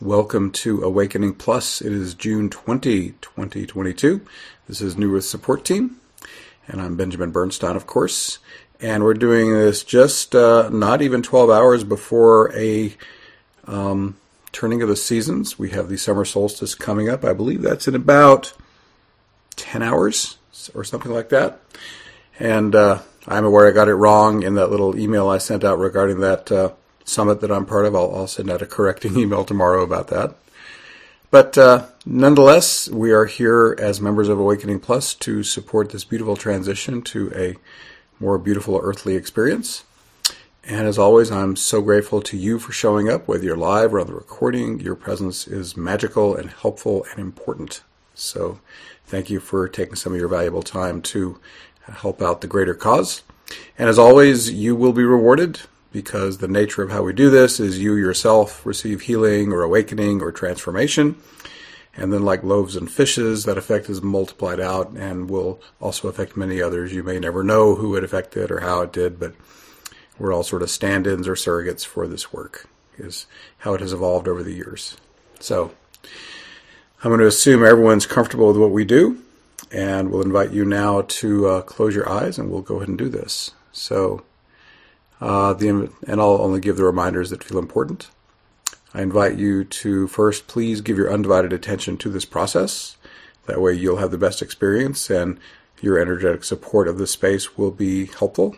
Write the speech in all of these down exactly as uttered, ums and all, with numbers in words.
Welcome to Awakening Plus. It is June twentieth, twenty twenty-two. This is New Earth Support Team, and I'm Benjamin Bernstein, of course. And we're doing this just uh, not even twelve hours before a um, turning of the seasons. We have the summer solstice coming up. I believe that's in about ten hours or something like that. And uh, I'm aware I got it wrong in that little email I sent out regarding that uh, summit that I'm part of. I'll, I'll send out a correcting email tomorrow about that. But uh, nonetheless, we are here as members of Awakening Plus to support this beautiful transition to a more beautiful earthly experience. And as always, I'm so grateful to you for showing up, whether you're live or on the recording. Your presence is magical and helpful and important. So thank you for taking some of your valuable time to help out the greater cause. And as always, you will be rewarded, because the nature of how we do this is you yourself receive healing or awakening or transformation. And then like loaves and fishes, that effect is multiplied out and will also affect many others. You may never know who it affected or how it did, but we're all sort of stand-ins or surrogates for this work, is how it has evolved over the years. So I'm going to assume everyone's comfortable with what we do, and we'll invite you now to uh, close your eyes, and we'll go ahead and do this. So Uh, the, and I'll only give the reminders that feel important. I invite you to first, please give your undivided attention to this process. That way you'll have the best experience and your energetic support of this space will be helpful.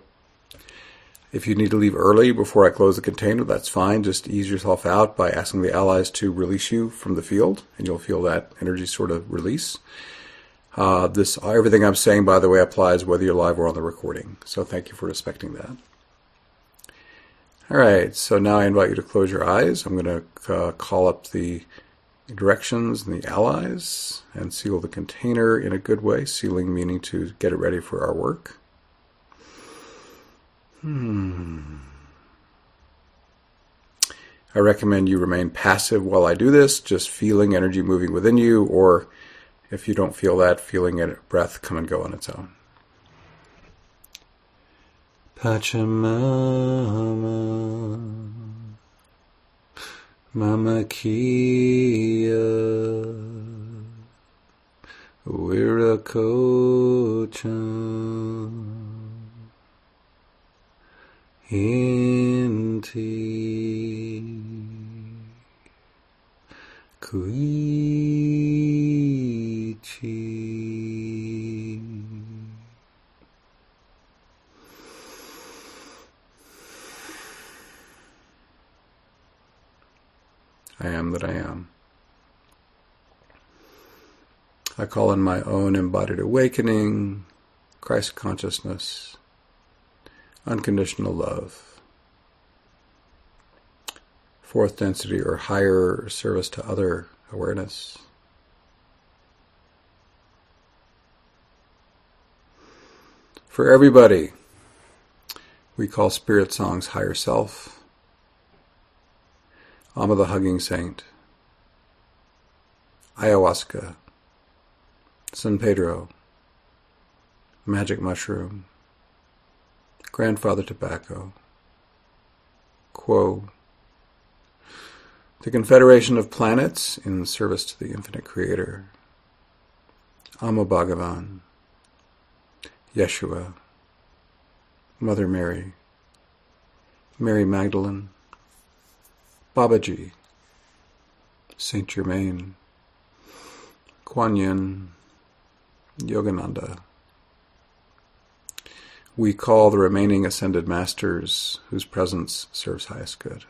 If you need to leave early before I close the container, that's fine. Just ease yourself out by asking the allies to release you from the field, and you'll feel that energy sort of release. Uh, this everything I'm saying, by the way, applies whether you're live or on the recording. So thank you for respecting that. All right, so now I invite you to close your eyes. I'm going to uh, call up the directions and the allies and seal the container in a good way, sealing meaning to get it ready for our work. Hmm. I recommend you remain passive while I do this, just feeling energy moving within you, or if you don't feel that, feeling a breath come and go on its own. Pachamama, Mama Kia, Wirakochan, Hinti, Kuichi. I am that I am. I call in my own embodied awakening, Christ consciousness, unconditional love, fourth density or higher service to other awareness. For everybody, we call spirit songs higher self. Amma the Hugging Saint, Ayahuasca, San Pedro, Magic Mushroom, Grandfather Tobacco, Quo, the Confederation of Planets in service to the Infinite Creator, Amma Bhagavan, Yeshua, Mother Mary, Mary Magdalene, Babaji, Saint Germain, Kuan Yin, Yogananda. We call the remaining ascended masters whose presence serves highest good.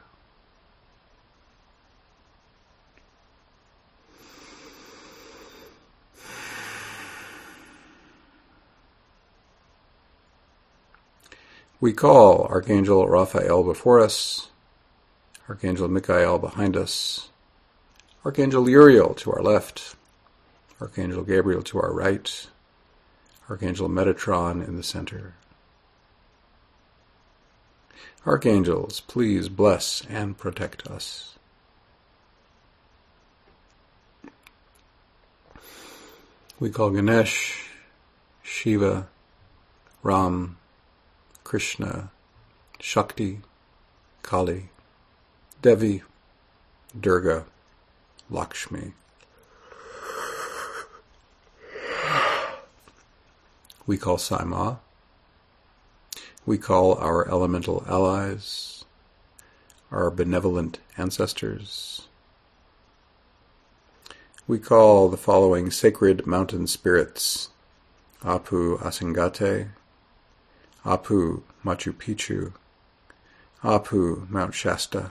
We call Archangel Raphael before us, Archangel Michael behind us, Archangel Uriel to our left, Archangel Gabriel to our right, Archangel Metatron in the center. Archangels, please bless and protect us. We call Ganesh, Shiva, Ram, Krishna, Shakti, Kali, Devi, Durga, Lakshmi. We call Sai Ma. We call our elemental allies, our benevolent ancestors. We call the following sacred mountain spirits: Apu Asingate, Apu Machu Picchu, Apu Mount Shasta,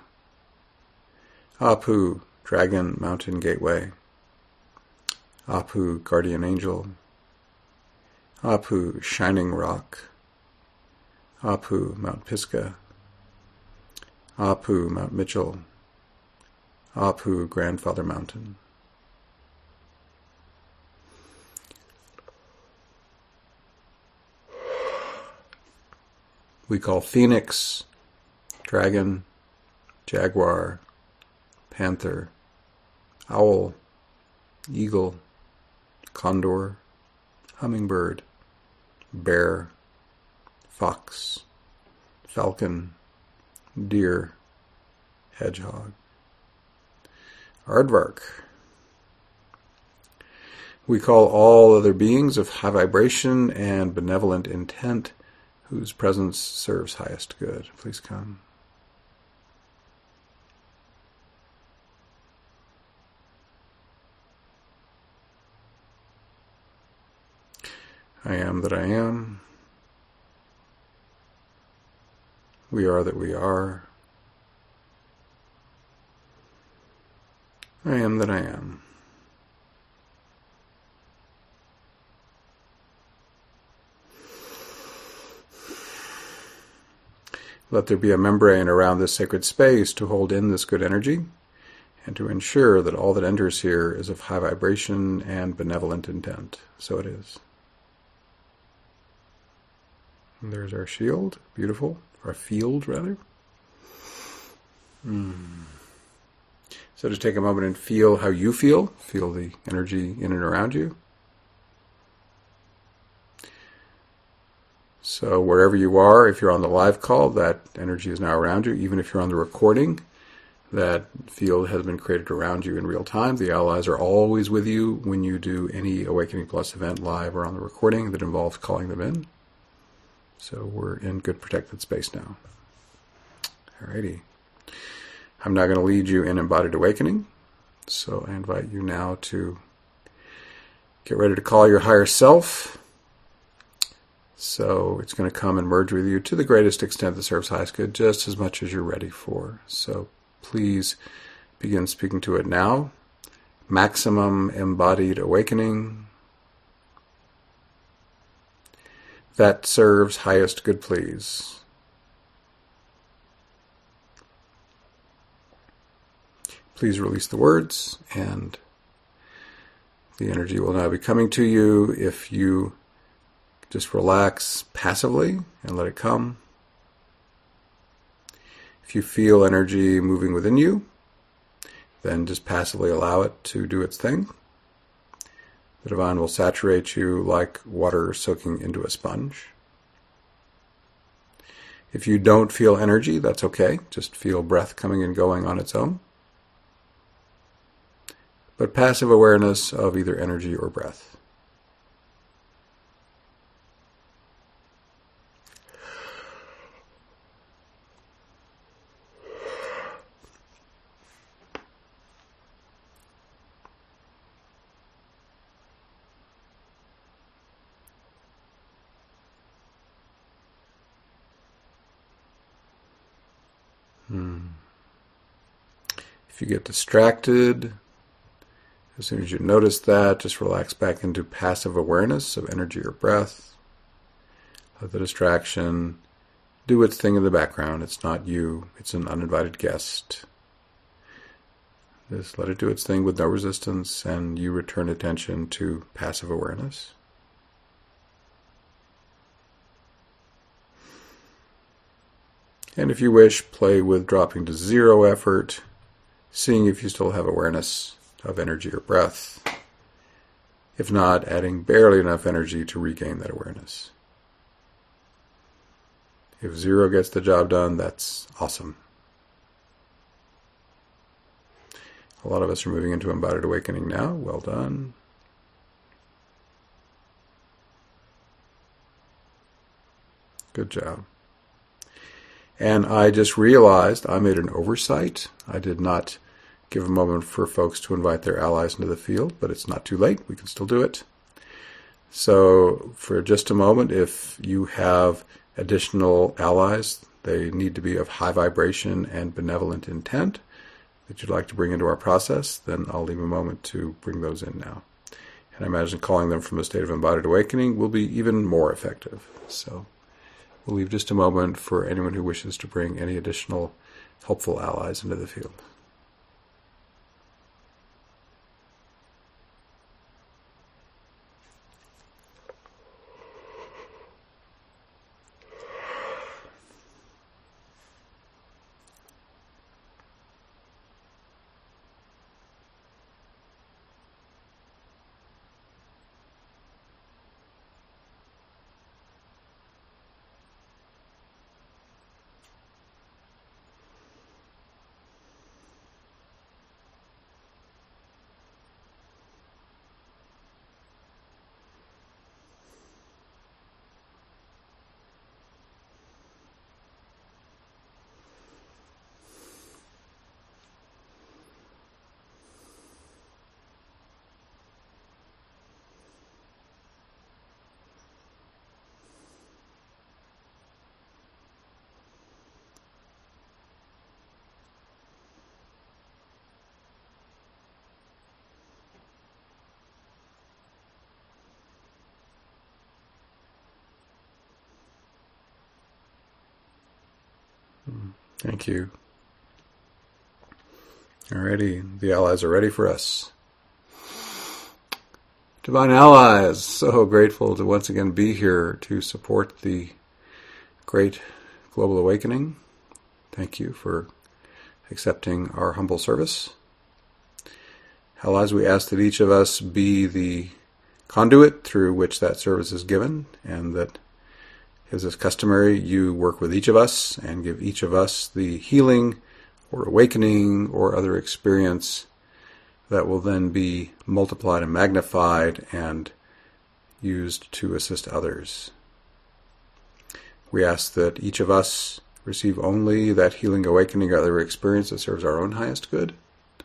Apu Dragon Mountain Gateway, Apu Guardian Angel, Apu Shining Rock, Apu Mount Pisgah, Apu Mount Mitchell, Apu Grandfather Mountain. We call Phoenix, Dragon, Jaguar, Panther, Owl, Eagle, Condor, Hummingbird, Bear, Fox, Falcon, Deer, Hedgehog. Aardvark. We call all other beings of high vibration and benevolent intent whose presence serves highest good. Please come. I am that I am. We are that we are. I am that I am. Let there be a membrane around this sacred space to hold in this good energy and to ensure that all that enters here is of high vibration and benevolent intent. So it is. And there's our shield. Beautiful. Our field, rather. Mm. So just take a moment and feel how you feel. Feel the energy in and around you. So wherever you are, if you're on the live call, that energy is now around you. Even if you're on the recording, that field has been created around you in real time. The allies are always with you when you do any Awakening Plus event live or on the recording that involves calling them in. So we're in good protected space now. Alrighty. I'm now going to lead you in embodied awakening. So I invite you now to get ready to call your higher self. So it's going to come and merge with you to the greatest extent that serves highest good, just as much as you're ready for. So please begin speaking to it now. Maximum embodied awakening that serves highest good, please. Please release the words, and the energy will now be coming to you. If you just relax passively and let it come. If you feel energy moving within you, then just passively allow it to do its thing. The divine will saturate you like water soaking into a sponge. If you don't feel energy, that's okay. Just feel breath coming and going on its own. But passive awareness of either energy or breath. Hmm. If you get distracted, as soon as you notice that, just relax back into passive awareness of energy or breath. Let the distraction do its thing in the background. It's not you. It's an uninvited guest. Just let it do its thing with no resistance, and you return attention to passive awareness. And if you wish, play with dropping to zero effort, seeing if you still have awareness of energy or breath. If not, adding barely enough energy to regain that awareness. If zero gets the job done, that's awesome. A lot of us are moving into embodied awakening now. Well done. Good job. And I just realized I made an oversight. I did not give a moment for folks to invite their allies into the field, but it's not too late. We can still do it. So for just a moment, if you have additional allies, they need to be of high vibration and benevolent intent that you'd like to bring into our process, then I'll leave a moment to bring those in now. And I imagine calling them from a state of embodied awakening will be even more effective. So we'll leave just a moment for anyone who wishes to bring any additional helpful allies into the field. Thank you. Alrighty, the allies are ready for us. Divine allies, so grateful to once again be here to support the great global awakening. Thank you for accepting our humble service. Allies, we ask that each of us be the conduit through which that service is given, and that, as is customary, you work with each of us and give each of us the healing or awakening or other experience that will then be multiplied and magnified and used to assist others. We ask that each of us receive only that healing, awakening, or other experience that serves our own highest good,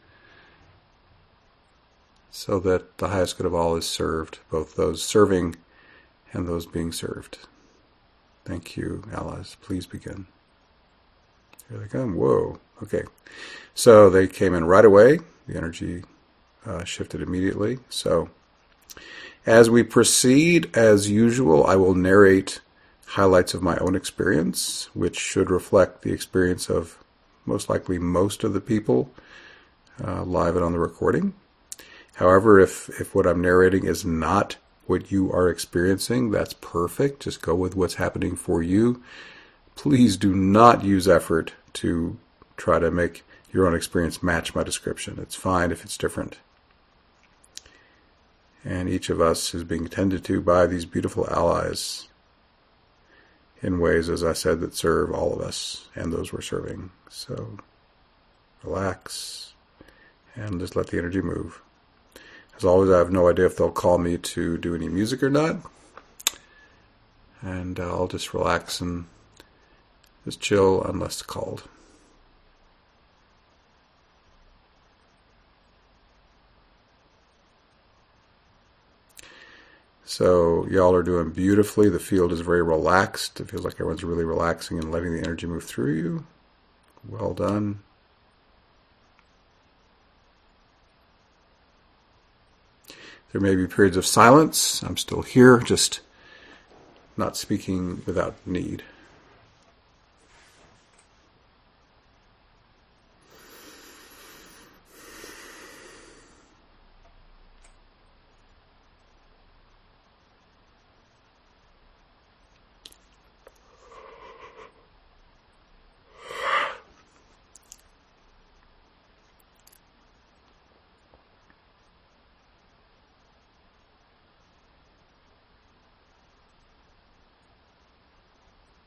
so that the highest good of all is served, both those serving and those being served. Thank you, allies. Please begin. Here they come. Whoa. Okay. So they came in right away. The energy uh, shifted immediately. So as we proceed, as usual, I will narrate highlights of my own experience, which should reflect the experience of most likely most of the people uh, live and on the recording. However, if, if what I'm narrating is not what you are experiencing, that's perfect. Just go with what's happening for you. Please do not use effort to try to make your own experience match my description. It's fine if it's different. And each of us is being tended to by these beautiful allies in ways, as I said, that serve all of us and those we're serving. So relax and just let the energy move. As always, I have no idea if they'll call me to do any music or not. And uh, I'll just relax and just chill unless called. So y'all are doing beautifully. The field is very relaxed. It feels like everyone's really relaxing and letting the energy move through you. Well done. There may be periods of silence. I'm still here, just not speaking without need.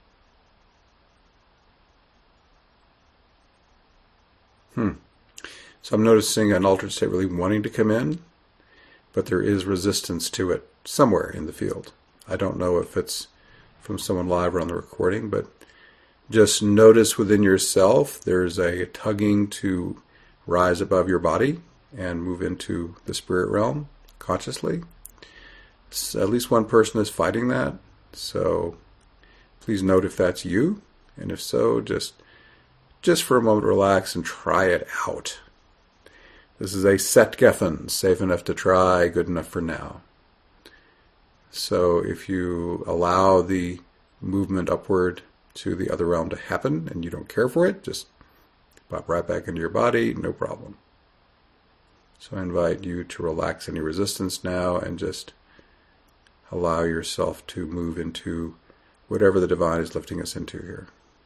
Hmm. So I'm noticing an altered state really wanting to come in, but there is resistance to it somewhere in the field. I don't know if it's from someone live or on the recording, but just notice within yourself there's a tugging to rise above your body and move into the spirit realm consciously. So at least one person is fighting that, so please note if that's you, and if so, just just for a moment relax and try it out. This is a set Geffen, safe enough to try, good enough for now. So if you allow the movement upward to the other realm to happen and you don't care for it, just pop right back into your body, no problem. So I invite you to relax any resistance now and just allow yourself to move into whatever the divine is lifting us into here.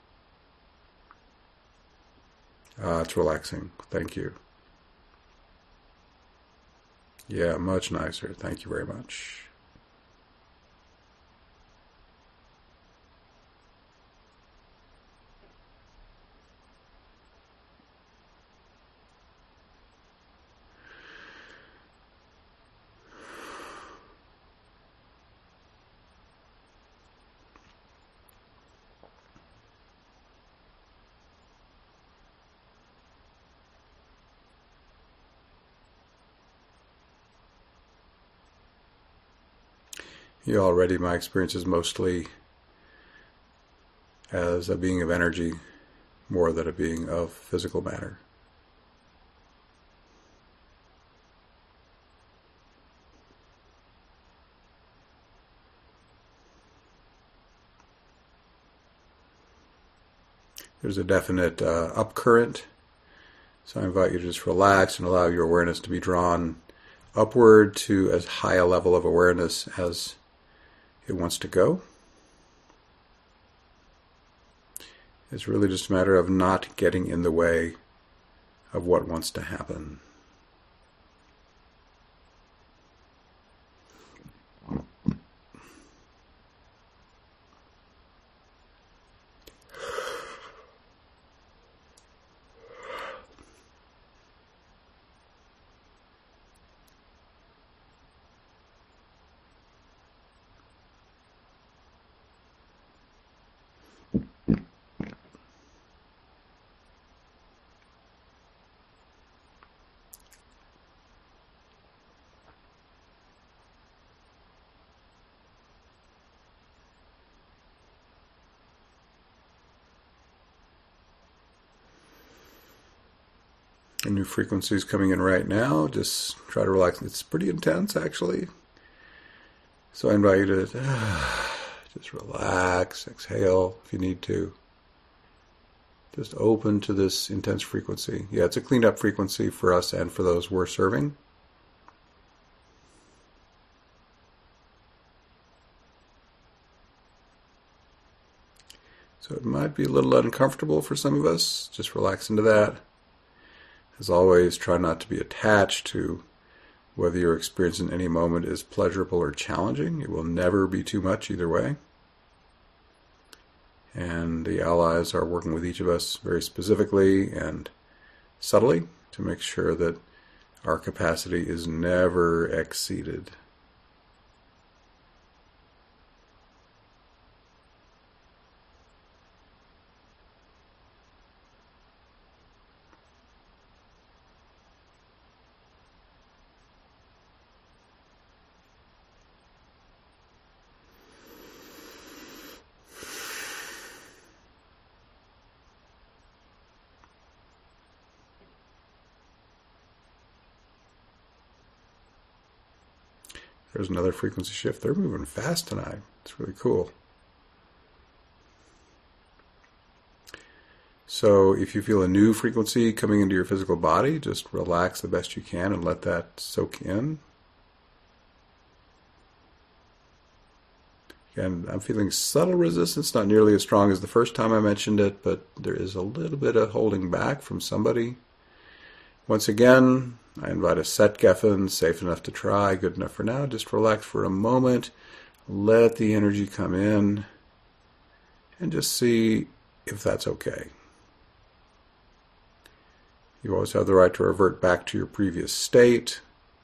Ah, it's relaxing. Thank you. Yeah, much nicer. Thank you very much. You already, my experience is mostly as a being of energy more than a being of physical matter. There's a definite uh, upcurrent, so I invite you to just relax and allow your awareness to be drawn upward to as high a level of awareness as it wants to go. It's really just a matter of not getting in the way of what wants to happen. A new frequency is coming in right now. Just try to relax. It's pretty intense, actually. So I invite you to uh, just relax, exhale if you need to. Just open to this intense frequency. Yeah, it's a cleaned up frequency for us and for those we're serving. So it might be a little uncomfortable for some of us. Just relax into that. As always, try not to be attached to whether your experience in any moment is pleasurable or challenging. It will never be too much either way. And the allies are working with each of us very specifically and subtly to make sure that our capacity is never exceeded. There's another frequency shift. They're moving fast tonight. It's really cool. So if you feel a new frequency coming into your physical body, just relax the best you can and let that soak in. And I'm feeling subtle resistance, not nearly as strong as the first time I mentioned it, but there is a little bit of holding back from somebody. Once again, I invite a set Geffen, safe enough to try, good enough for now. Just relax for a moment, let the energy come in, and just see if that's okay. You always have the right to revert back to your previous state.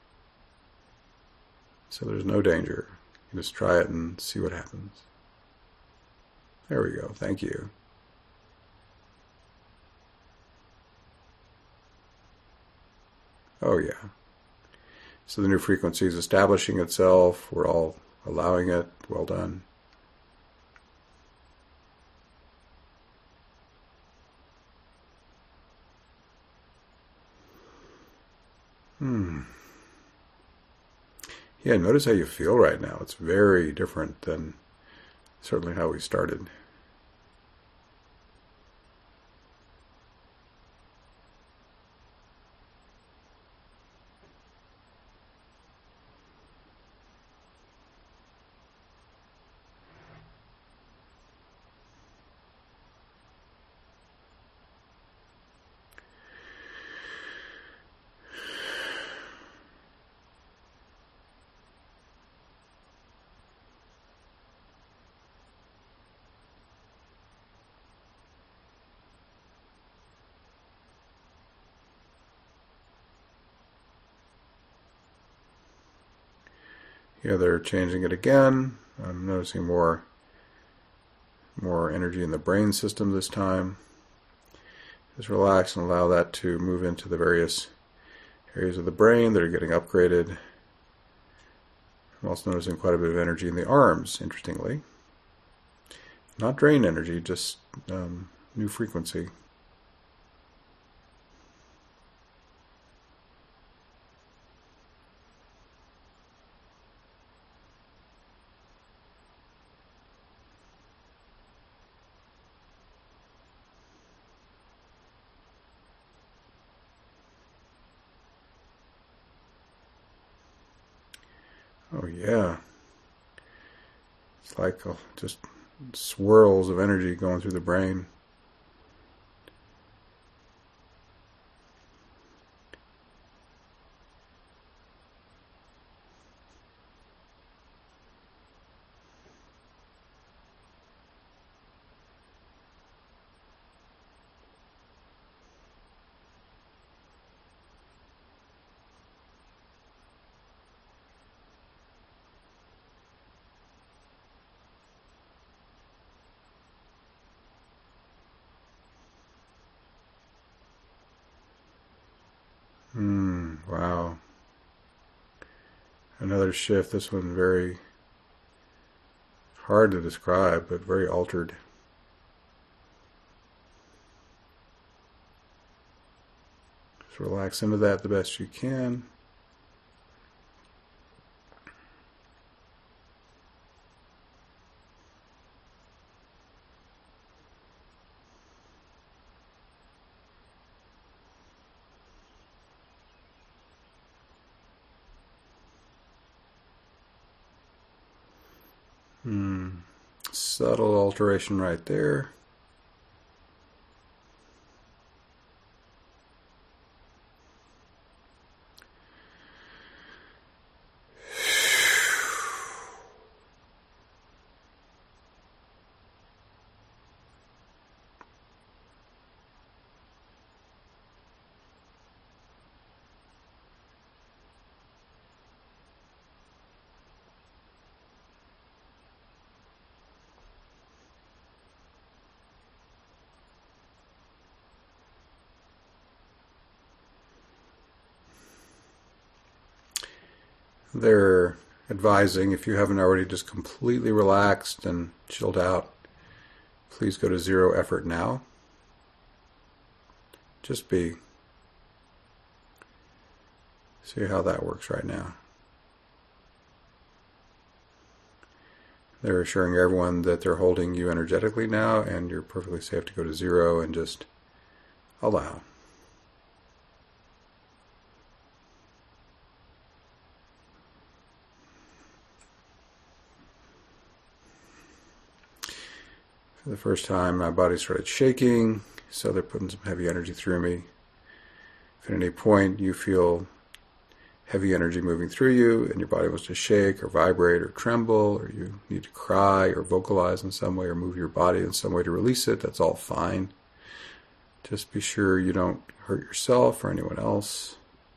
So there's no danger. You just try it and see what happens. There we go. Thank you. Oh yeah. So the new frequency is establishing itself. We're all allowing it. Well done. Hmm. Yeah, notice how you feel right now. It's very different than certainly how we started. Yeah, they're changing it again. I'm noticing more, more energy in the brain system this time. Just relax and allow that to move into the various areas of the brain that are getting upgraded. I'm also noticing quite a bit of energy in the arms, interestingly. Not drain energy, just um, new frequency. Oh yeah, it's like uh, just swirls of energy going through the brain. Hmm, wow. Another shift, this one very hard to describe, but very altered. Just relax into that the best you can. Hmm. Subtle alteration right there. They're advising, if you haven't already just completely relaxed and chilled out, please go to zero effort now. Just be. See how that works right now. They're assuring everyone that they're holding you energetically now, and you're perfectly safe to go to zero and just allow. For the first time, my body started shaking, so they're putting some heavy energy through me. If at any point you feel heavy energy moving through you and your body wants to shake or vibrate or tremble, or you need to cry or vocalize in some way or move your body in some way to release it, that's all fine. Just be sure you don't hurt yourself or anyone else.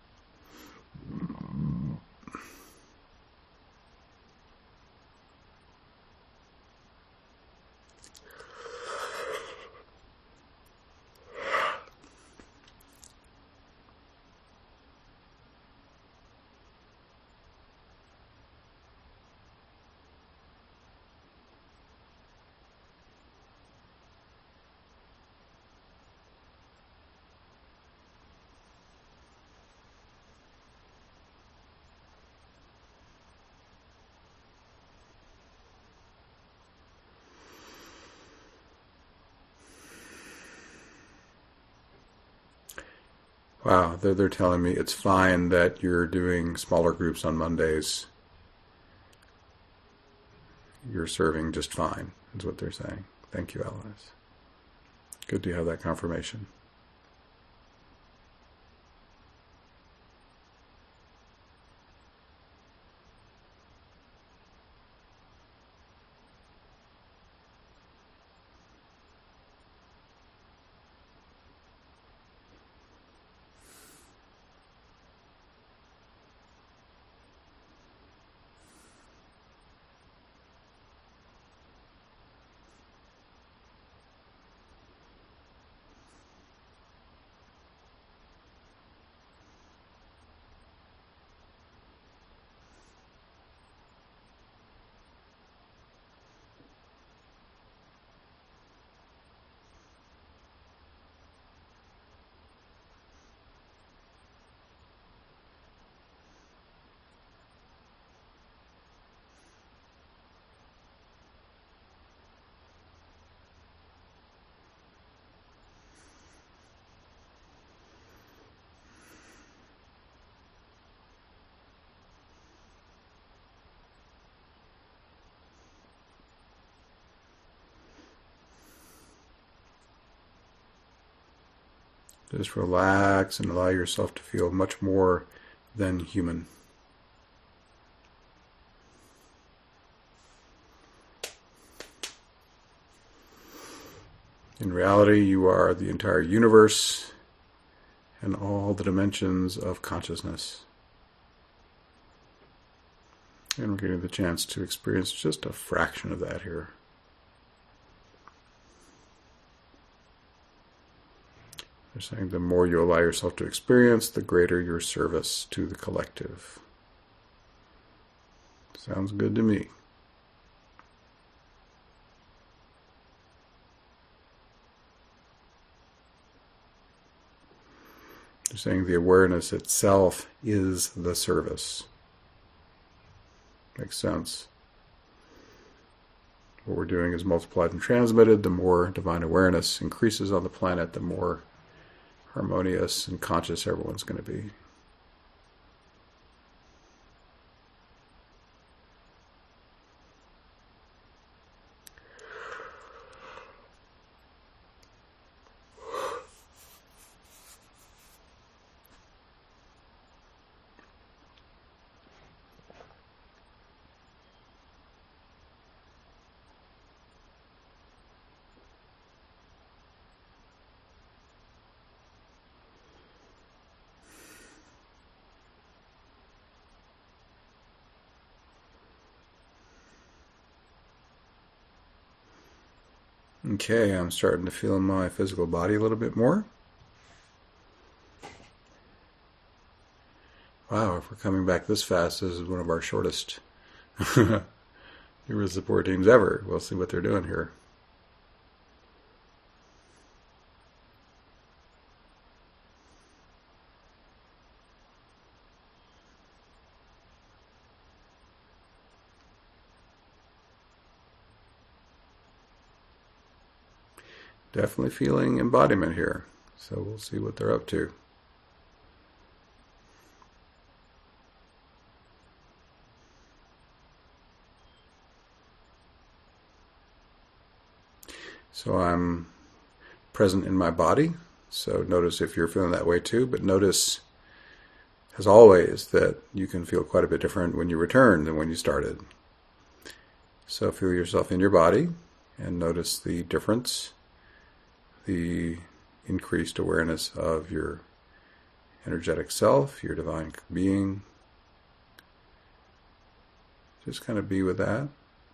Wow, they're, they're telling me it's fine that you're doing smaller groups on Mondays. You're serving just fine, is what they're saying. Thank you, allies. Good to have that confirmation. Just relax and allow yourself to feel much more than human. In reality, you are the entire universe and all the dimensions of consciousness. And we're getting the chance to experience just a fraction of that here. They're saying the more you allow yourself to experience, the greater your service to the collective. Sounds good to me. They're saying the awareness itself is the service. Makes sense. What we're doing is multiplied and transmitted. The more divine awareness increases on the planet, the more harmonious and conscious everyone's going to be. Okay, I'm starting to feel my physical body a little bit more. Wow, if we're coming back this fast, this is one of our shortest New support teams ever. We'll see what they're doing here. Definitely feeling embodiment here, so we'll see what they're up to. So I'm present in my body, so notice if you're feeling that way too, but notice, as always, that you can feel quite a bit different when you return than when you started. So feel yourself in your body and notice the difference, the increased awareness of your energetic self, your divine being. Just kind of be with that.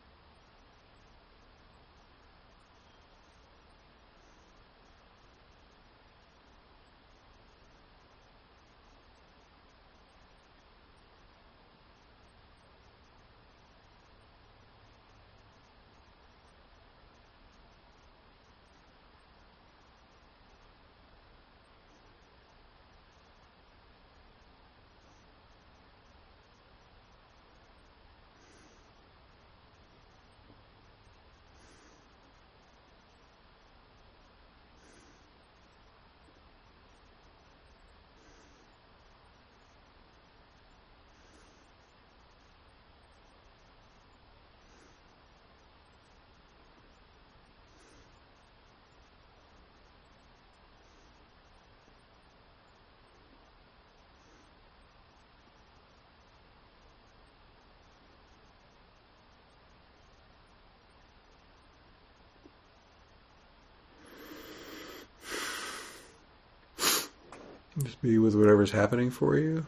Just be with whatever's happening for you.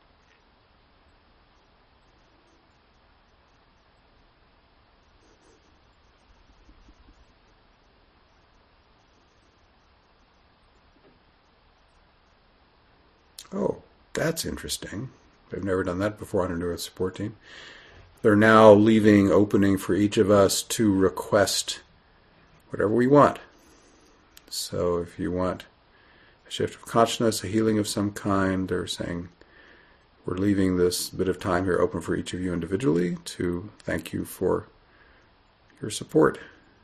Oh, that's interesting. I've never done that before on a New Earth support team. They're now leaving opening for each of us to request whatever we want. So if you want a shift of consciousness, a healing of some kind, they're saying we're leaving this bit of time here open for each of you individually to thank you for your support.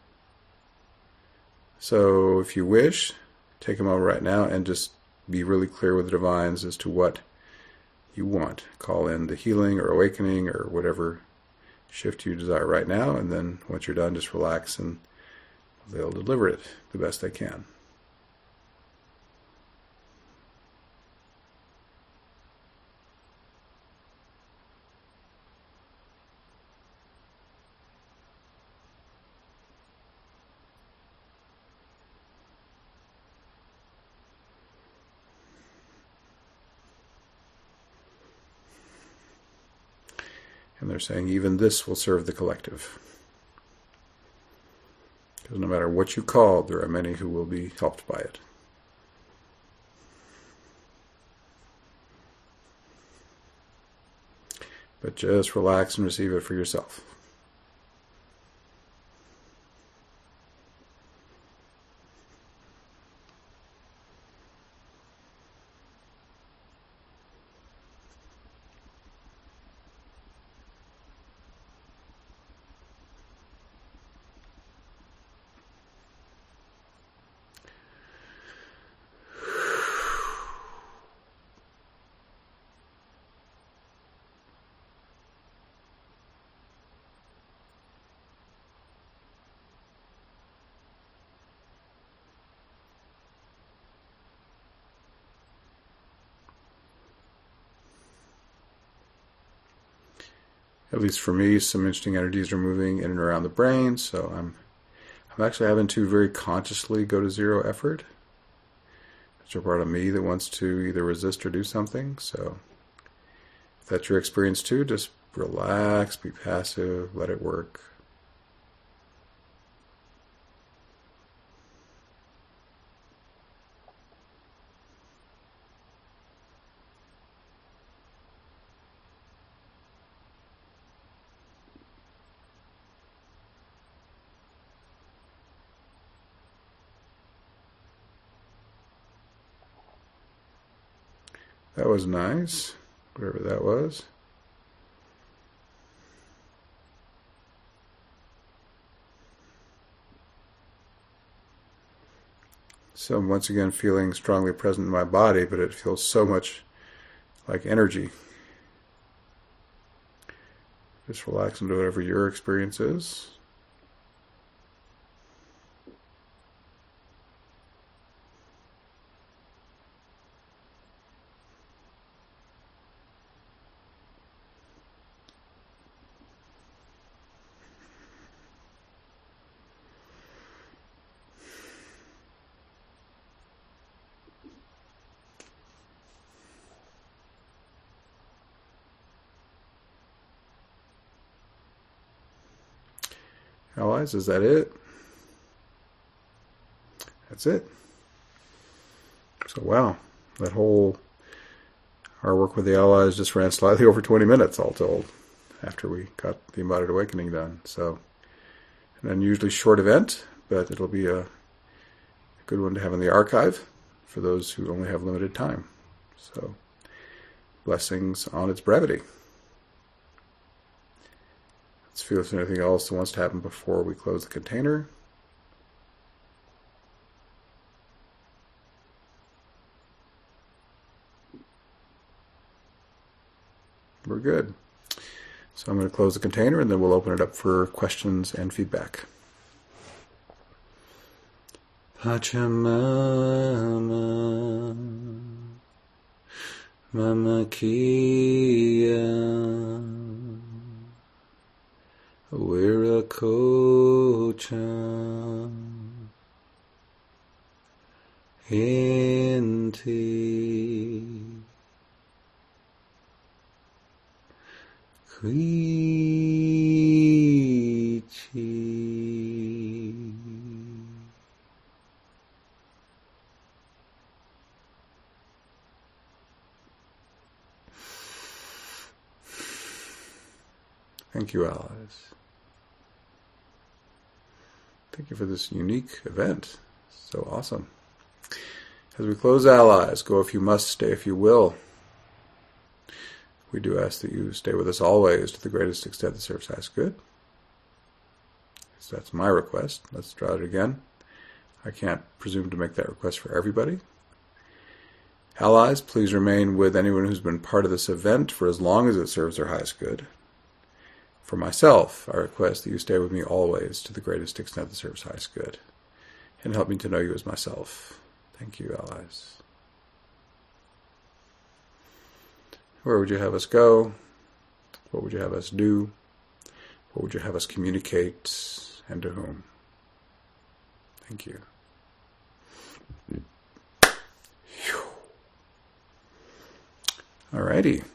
So if you wish, take a moment right now and just be really clear with the divines as to what you want. Call in the healing or awakening or whatever shift you desire right now, and then once you're done, just relax and they'll deliver it the best they can. And they're saying even this will serve the collective. Because no matter what you call, there are many who will be helped by it. But just relax and receive it for yourself. At least for me, some interesting energies are moving in and around the brain, so I'm I'm actually having to very consciously go to zero effort. There's a part of me that wants to either resist or do something, so if that's your experience too, just relax, be passive, let it work. That was nice, whatever that was. So I'm once again feeling strongly present in my body, but it feels so much like energy. Just relax into whatever your experience is. Allies, is that it? That's it. So, wow, that whole, our work with the Allies just ran slightly over twenty minutes, all told, after we got the Embodied Awakening done. So, an unusually short event, but it'll be a, a good one to have in the archive for those who only have limited time. So, blessings on its brevity. Let's feel if there's anything else that wants to happen before we close the container. We're good. So I'm going to close the container and then we'll open it up for questions and feedback. Pachamama, Mama Kia, Wirakocha, Inti. Krichi. Thank you, allies. Thank you for this unique event. So awesome. As we close allies, go if you must, stay if you will. We do ask that you stay with us always to the greatest extent that serves highest good. So that's my request. Let's try it again. I can't presume to make that request for everybody. Allies, please remain with anyone who's been part of this event for as long as it serves their highest good. For myself, I request that you stay with me always to the greatest extent that serves highest good, and help me to know you as myself. Thank you, allies. Where would you have us go? What would you have us do? What would you have us communicate? And to whom? Thank you. Alrighty.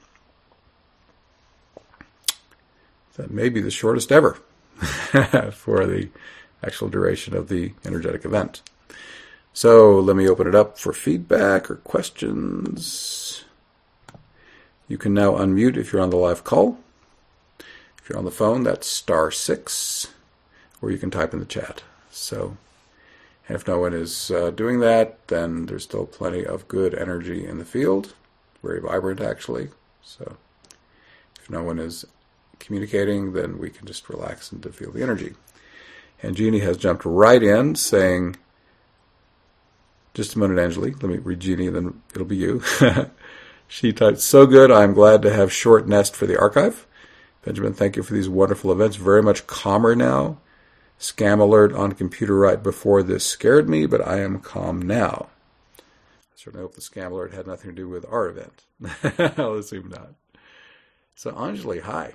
That may be the shortest ever for the actual duration of the energetic event. So let me open it up for feedback or questions. You can now unmute if you're on the live call. If you're on the phone, that's star six, or you can type in the chat. So, and if no one is uh, doing that, then there's still plenty of good energy in the field. Very vibrant, actually. So, if no one is communicating, then we can just relax and to feel the energy. And Jeannie has jumped right in, saying, just a minute, Angeli. Let me read Jeannie, and then it'll be you. She typed, so good, I'm glad to have short nest for the archive. Benjamin, thank you for these wonderful events. Very much calmer now. Scam alert on computer right before this scared me, but I am calm now. I certainly hope the scam alert had nothing to do with our event. I'll assume not. So, Anjali, hi.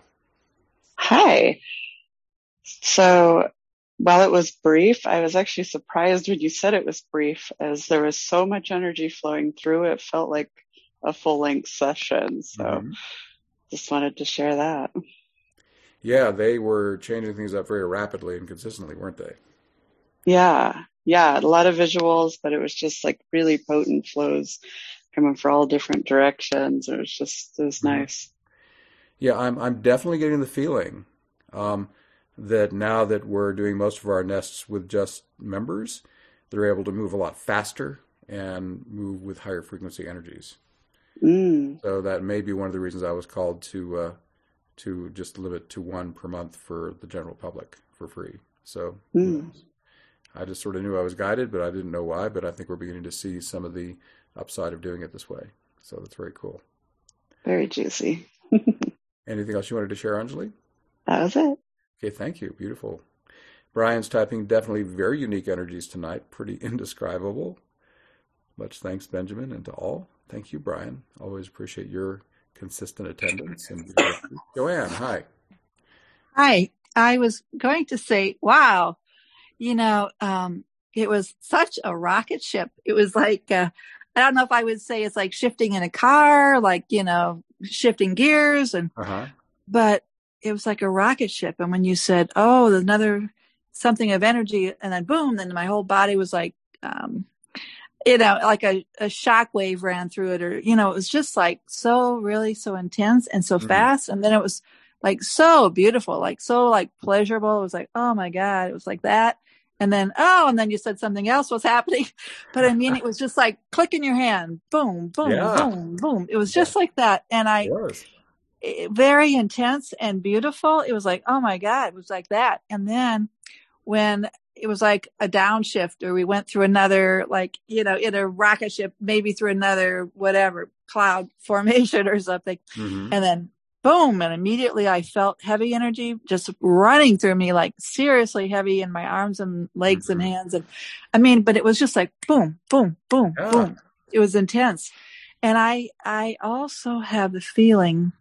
Hi. So, while it was brief, I was actually surprised when you said it was brief, as there was so much energy flowing through. It felt like a full-length session. So, mm-hmm. Just wanted to share that. Yeah, they were changing things up very rapidly and consistently, weren't they? Yeah, yeah, a lot of visuals, but it was just like really potent flows coming from all different directions. It was just, it was mm-hmm. nice. Yeah, I'm I'm definitely getting the feeling um, that now that we're doing most of our nests with just members, they're able to move a lot faster and move with higher frequency energies. Mm. So that may be one of the reasons I was called to uh, to just limit to one per month for the general public for free. So mm. I just sort of knew I was guided, but I didn't know why. But I think we're beginning to see some of the upside of doing it this way. So that's very cool. Very juicy. Anything else you wanted to share, Anjali? That was it. Okay, thank you. Beautiful. Brian's typing, definitely very unique energies tonight. Pretty indescribable. Much thanks, Benjamin, and to all. Thank you, Brian. Always appreciate your consistent attendance. And Joanne, hi. Hi. I was going to say, wow, you know, um, it was such a rocket ship. It was like, uh, I don't know if I would say it's like shifting in a car, like, you know, shifting gears, and uh-huh. but it was like a rocket ship. And when you said, oh, another something of energy, and then boom, then my whole body was like, um, you know, like a, a shock wave ran through it, or, you know, it was just like so really so intense and so mm-hmm. fast. And then it was like so beautiful, like so like pleasurable. It was like, oh my God, it was like that. And then, oh, and then you said something else was happening. But I mean, it was just like click in your hand, boom, boom, yeah. boom, boom. It was just yeah. like that. And I, it, very intense and beautiful. It was like, oh my God, it was like that. And then when it was like a downshift, or we went through another, like, you know, in a rocket ship, maybe through another, whatever, cloud formation or something. Mm-hmm. And then boom. And immediately I felt heavy energy just running through me, like seriously heavy in my arms and legs mm-hmm. and hands. And I mean, but it was just like boom, boom, boom, yeah. boom. It was intense. And I, I also have the feeling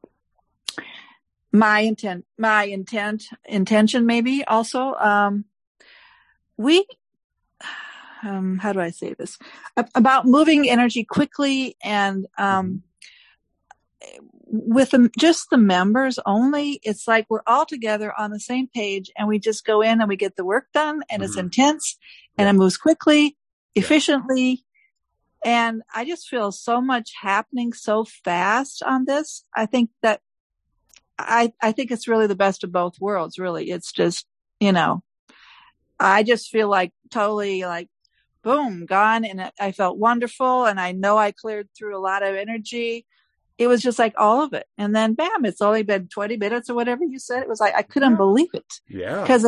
my intent, my intent, intention, maybe also, um, we, um, how do I say this about moving energy quickly and, um, with the, just the members only, it's like we're all together on the same page, and we just go in and we get the work done, and mm-hmm. it's intense and yeah. it moves quickly, efficiently. Yeah. And I just feel so much happening so fast on this. I think that I, I think it's really the best of both worlds, really. It's just, you know, I just feel like totally like, boom, gone. And I felt wonderful. And I know I cleared through a lot of energy. It was just like all of it. And then bam, it's only been twenty minutes or whatever you said. It was like, I couldn't yeah. believe it. Yeah. Because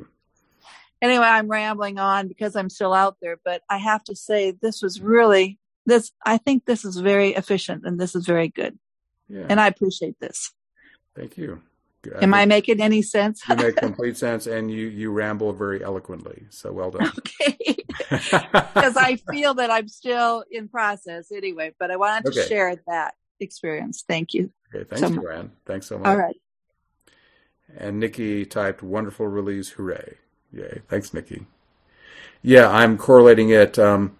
anyway, I'm rambling on because I'm still out there, but I have to say this was really this. I think this is very efficient and this is very good. Yeah. And I appreciate this. Thank you. I Am I making any sense? You make complete sense, and you, you ramble very eloquently. So well done. Okay. Because I feel that I'm still in process anyway, but I wanted to okay. share that experience. Thank you. Okay, thanks, so Joanne. Thanks so much. All right. And Nikki typed, wonderful release, hooray. Yay. Thanks, Nikki. Yeah, I'm correlating it. Um,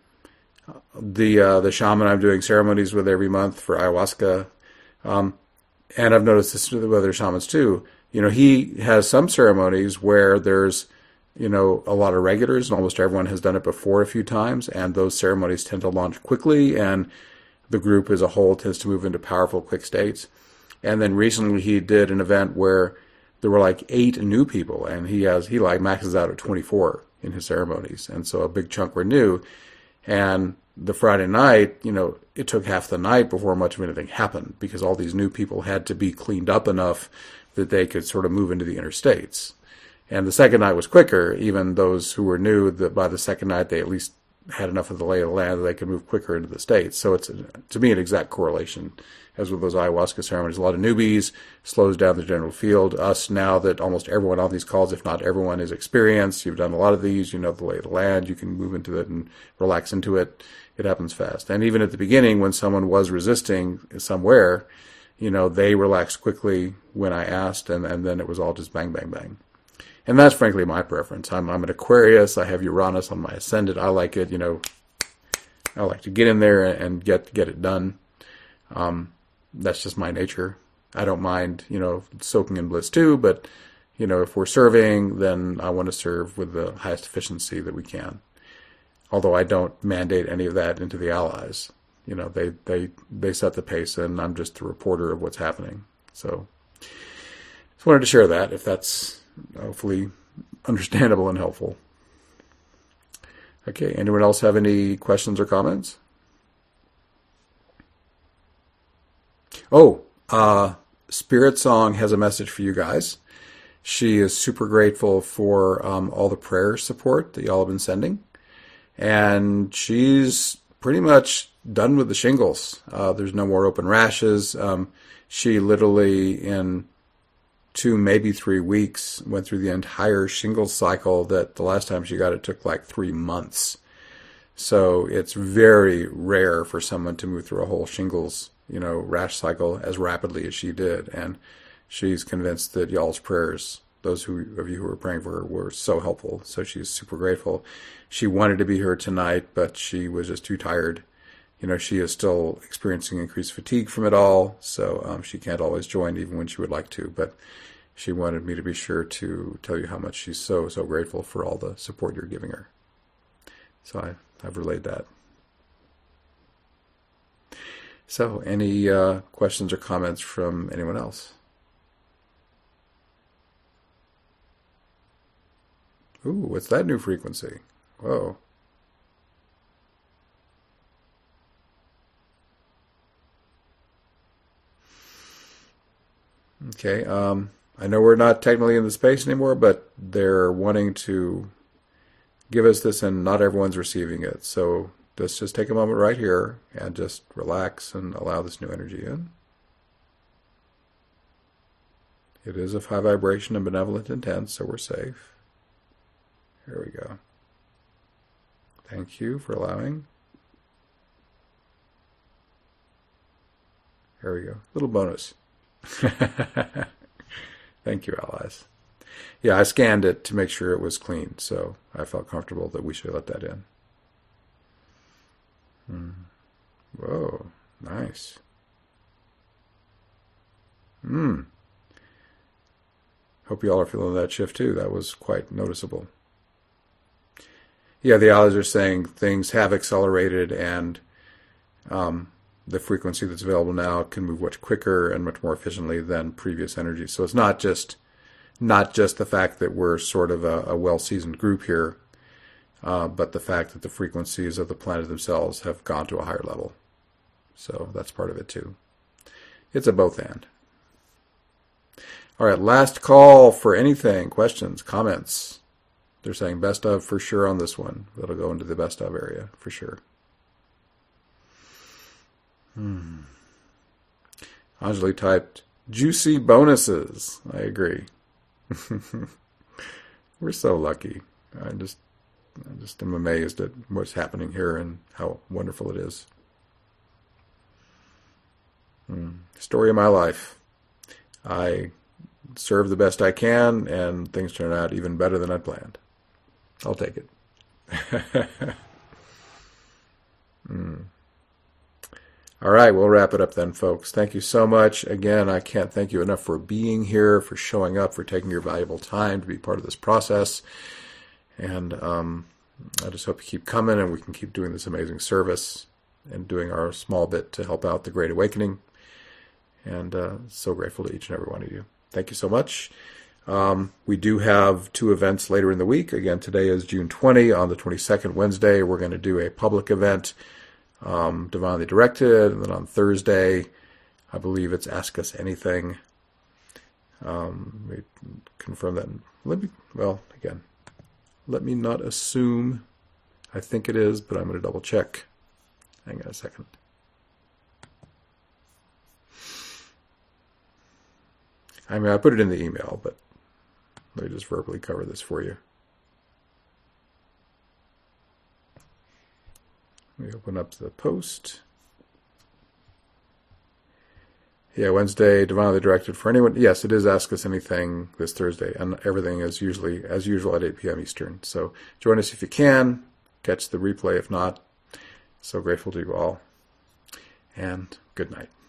the uh, the shaman I'm doing ceremonies with every month for ayahuasca, um, and I've noticed this with other shamans too. You know, he has some ceremonies where there's, you know, a lot of regulars, and almost everyone has done it before a few times, and those ceremonies tend to launch quickly, and the group as a whole tends to move into powerful, quick states. And then recently he did an event where there were like eight new people, and he has he like maxes out at twenty-four in his ceremonies, and so a big chunk were new. And the Friday night, you know, it took half the night before much of anything happened, because all these new people had to be cleaned up enough that they could sort of move into the inner states. And the second night was quicker. Even those who were new, that by the second night they at least had enough of the lay of the land that they could move quicker into the states. So it's, to me, an exact correlation. As with those ayahuasca ceremonies, a lot of newbies, slows down the general field. Us, now that almost everyone on these calls, if not everyone, is experienced, you've done a lot of these, you know the lay of the land, you can move into it and relax into it. It happens fast. And even at the beginning, when someone was resisting somewhere, you know, they relaxed quickly when I asked, and, and then it was all just bang, bang, bang. And that's frankly my preference. I'm, I'm an Aquarius. I have Uranus on my ascendant. I like it, you know, I like to get in there and get, get it done. Um, that's just my nature. I don't mind, you know, soaking in bliss too, but, you know, if we're serving, then I want to serve with the highest efficiency that we can. Although I don't mandate any of that into the allies. You know, they, they, they set the pace, and I'm just a reporter of what's happening. So just wanted to share that, if that's hopefully understandable and helpful. Okay, anyone else have any questions or comments? Oh, uh, Spirit Song has a message for you guys. She is super grateful for um, all the prayer support that y'all have been sending. And she's pretty much done with the shingles. Uh, there's no more open rashes. Um, she literally, in two, maybe three weeks, went through the entire shingles cycle that the last time she got it took like three months. So it's very rare for someone to move through a whole shingles, you know, rash cycle as rapidly as she did. And she's convinced that y'all's prayers, those who, of you who were praying for her, were so helpful. So she's super grateful. She wanted to be here tonight, but she was just too tired. You know, she is still experiencing increased fatigue from it all, so um, she can't always join even when she would like to. But she wanted me to be sure to tell you how much she's so, so grateful for all the support you're giving her. So I, I've relayed that. So any uh, questions or comments from anyone else? Ooh, what's that new frequency? Whoa. Okay, um, I know we're not technically in the space anymore, but they're wanting to give us this and not everyone's receiving it. So let's just take a moment right here and just relax and allow this new energy in. It is of high vibration and benevolent intent, so we're safe. Here we go. Thank you for allowing. Here we go. Little bonus. Thank you, allies. Yeah, I scanned it to make sure it was clean, so I felt comfortable that we should let that in. Hmm. Whoa, nice. Hmm. Hope you all are feeling that shift too. That was quite noticeable. Yeah, the allies are saying things have accelerated, and um, the frequency that's available now can move much quicker and much more efficiently than previous energy. So it's not just not just the fact that we're sort of a, a well-seasoned group here, uh, but the fact that the frequencies of the planet themselves have gone to a higher level. So that's part of it too. It's a both and. All right, last call for anything, questions, comments. They're saying best of for sure on this one. That'll go into the best of area for sure. Hmm. Anjali typed, juicy bonuses. I agree. We're so lucky. I just, I just am amazed at what's happening here and how wonderful it is. Hmm. Story of my life. I serve the best I can, and things turn out even better than I'd planned. I'll take it. hmm. All right, we'll wrap it up then, folks. Thank you so much. Again, I can't thank you enough for being here, for showing up, for taking your valuable time to be part of this process. And um, I just hope you keep coming and we can keep doing this amazing service and doing our small bit to help out the Great Awakening. And uh, so grateful to each and every one of you. Thank you so much. Um, we do have two events later in the week. Again, today is June twentieth. On the twenty-second, Wednesday, we're going to do a public event, um, Divinely Directed. And then on Thursday, I believe it's Ask Us Anything. Um, we confirm that. Let me, well, again, let me not assume. I think it is, but I'm going to double check. Hang on a second. I mean, I put it in the email, but let me just verbally cover this for you. Let me open up the post. Yeah, Wednesday, Divinely Directed for anyone. Yes, it is Ask Us Anything this Thursday, and everything is usually, as usual, at eight p.m. Eastern. So join us if you can. Catch the replay if not. So grateful to you all. And good night.